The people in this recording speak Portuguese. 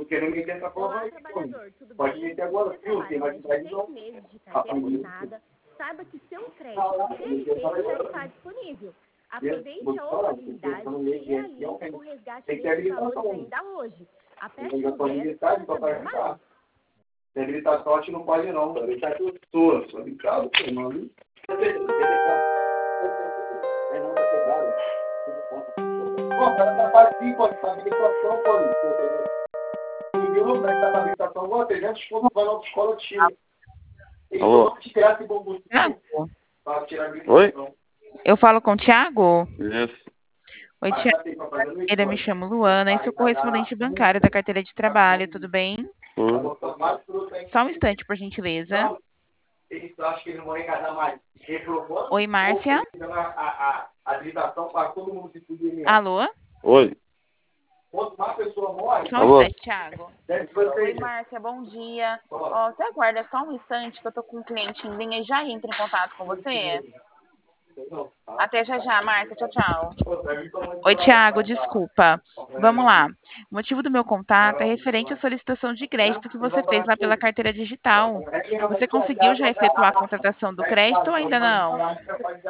querendo meter essa prova Olá, aí, trabalhador, tudo pode bem? meter Se agora, você viu? Tem trabalha mais mais de de 6 meses de carteira assinada, saiba que seu crédito perfeito já está disponível. Aproveite a oportunidade e realize o resgate desses valores ainda hoje. Aperte no 10 para saber mais. Se gritar sorte, não pode não. Vai deixar que eu sou. Só brincado, mano. Pô, cara, tá fácil, pode saber habilitação, pode. Ninguém vai estar na habilitação, agora 300 pontos vai na autoescola tira. Eles vão te tirar esse bom para tirar a habilitação. Oi? Eu falo com o Thiago? Isso. Oi, Thiago. Me chamo Luana e sou correspondente bancária da carteira de trabalho, tudo bem? Só um instante, por gentileza. Eles acham que eles vão enganar mais. Oi, Márcia. A habilitação para todo mundo se fuder mesmo. Alô? Oi. Quanto mais pessoa morre... Só um instante, Thiago. Oi, Márcia, bom dia. Ó, você aguarda só um instante que eu tô com um cliente em linha e já entra em contato com você. Até já já, Márcia. Tchau, tchau. Oi, Thiago, desculpa. Vamos lá. O motivo do meu contato é referente à solicitação de crédito que você fez lá pela carteira digital. Você conseguiu já efetuar a contratação do crédito ou ainda não?